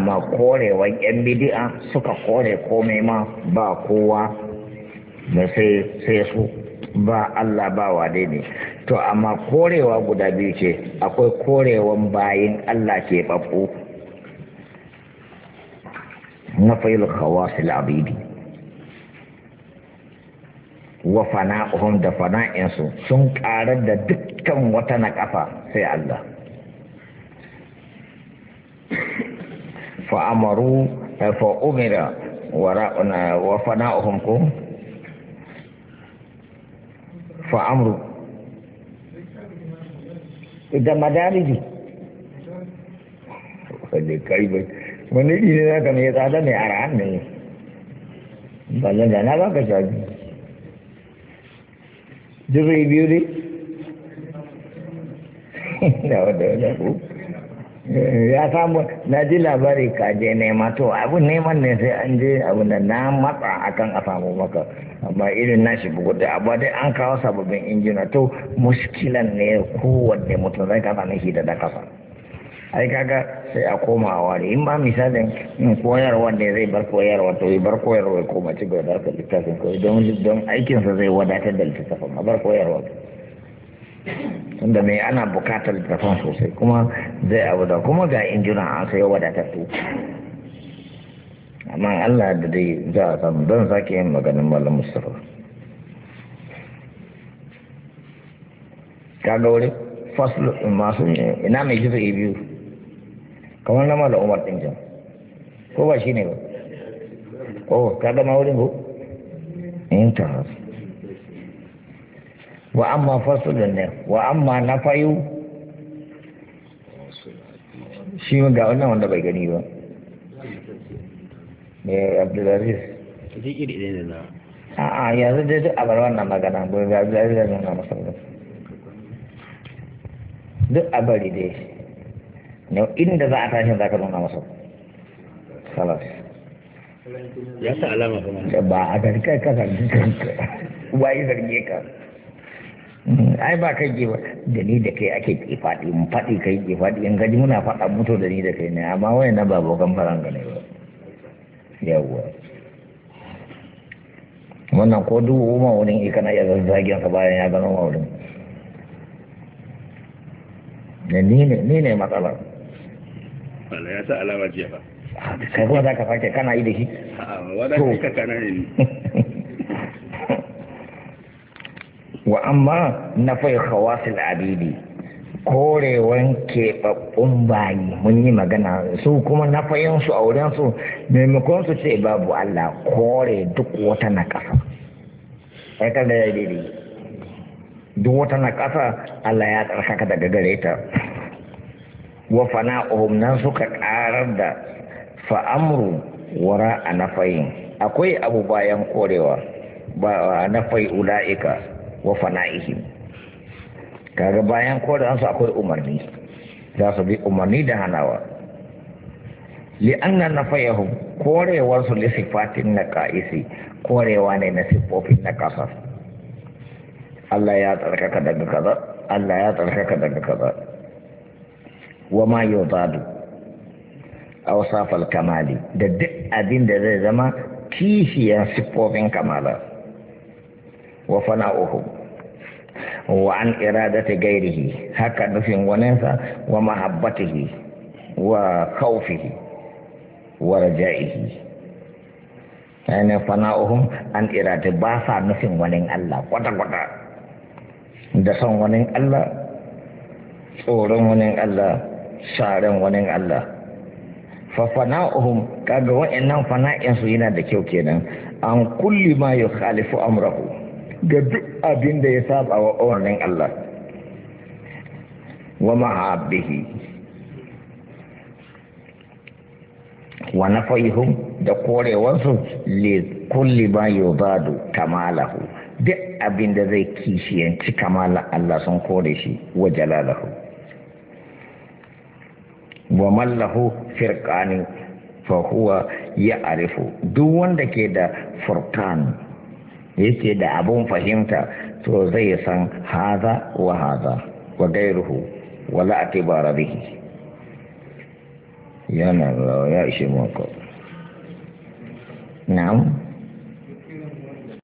dama korewan yan bidi'a suka kore komai ma ba kowa da sai su ba Allah ba wade ne. To amma korewa guda biyu ce, akwai korewan bayin Allah ke babbu na fayil khawasil abidi wa fana'uhum da fana'insu sun karar da dukkan wata na kafa sai Allah. Fa'amaru fa'umira wa fana'uhum ko fa'amru da madariji wadda kai bai wani ne za ka mai tsada mai ara'an ne ballan da na ba ka shaji jirgin biyu ne da wadda ku ya samu na ji labari ka je nema to abin neman ne sai an je abin da na matsa akan a samu maka amma irin nashi bugu da abu dai an kawo sababbin injina to muskilan ne kowanne mutum zai kasa na shi da kasa ai kaga sai a koma a ware in ba misalin koyarwa ne zai bar koyarwa to bar koyarwa ya koma ci gaba da littafin kawai don aikinsa zai wadatar da littafin a bar koyarwa tunda mai ana bukatar littafin sosai kuma zai abu da kuma ga injina an sai wadatattu amma Allah da dai za a samu don sake yin maganin Malam Mustapha kaga wuri faslu masu ina mai jifa biyu kamar na Malam Umar din can ko ba shi ne ba kaga ma wurin ko intihas wa amma fasulun ne wa amma na fayu shi ga wannan wanda bai gani ba Abdulaziz ji iri ɗaya da na a'a yanzu dai duk a bar wannan magana bai ga Abdulaziz da nuna masa duk a bari dai ne inda za a tashi za ka nuna masa salas ya sa alama kuma ba a garkai ka zargi kanka wayi zarge ka ai ba kai ke da ni da kai ake ke faɗi mun faɗi kai ke faɗi in gaji muna faɗa mutu da ni da kai ne amma wayan na babu kan faranga ne ba yawwa wannan ko duhu ma wurin ikana ya zazzagin sa bayan ya gano ma wurin ni ne matsalar wala ya sa alama jiya ba kai kuma za ka sake kana yi da shi wadda ka kana ne wa amma na fai khawasil abidi korewan keɓaɓɓun bayi mun yi magana su kuma na fayinsu a wurinsu maimakon su ce babu Allah kore duk wata na ƙasa aikar da ya yi daidai duk wata na ƙasa Allah ya tsarkaka daga gare ta wa fana'uhum nan suka ƙarar da fa'amru wara a nafayin akwai abu bayan korewa ba nafai ula'ika wa fana'ihim kaga bayan korewansu akwai umarni za su bi umarni da hanawa li'anna nafayahum korewarsu li sifatin naqaisi korewa ne na siffofin na kasa Allah ya tsarkaka daga kaza Allah ya tsarkaka daga kaza wa ma yuzadu awsafal kamali da duk abin da zai zama kishiyar siffofin kamala wa fana'uhum wa an iradati gairihi haka nufin waninsa wa mahabbatihi wa khawfihi wa raja'ihi yana fana'uhum an iradati ba sa nufin wani Allah kwata-kwata da son wani Allah tsoron wani Allah sharen wani Allah fa fana'uhum kaga wa'annan fana'insu yana da kyau kenan an kulli ma yukhalifu amrahu ga duk abin da ya saba wa umarnin Allah wa mahabbihi wa nafayhum da korewarsu li kulli ma yubadu kamalahu duk abin da zai kishiyanci kamala Allah sun kore shi wa jalalahu wa mallahu firqani fa huwa ya'rifu duk wanda ke da furqan yake da abun fahimta to zai san haza wa haza wa gairuhu wala atibara bihi yana ya ishe mako na'am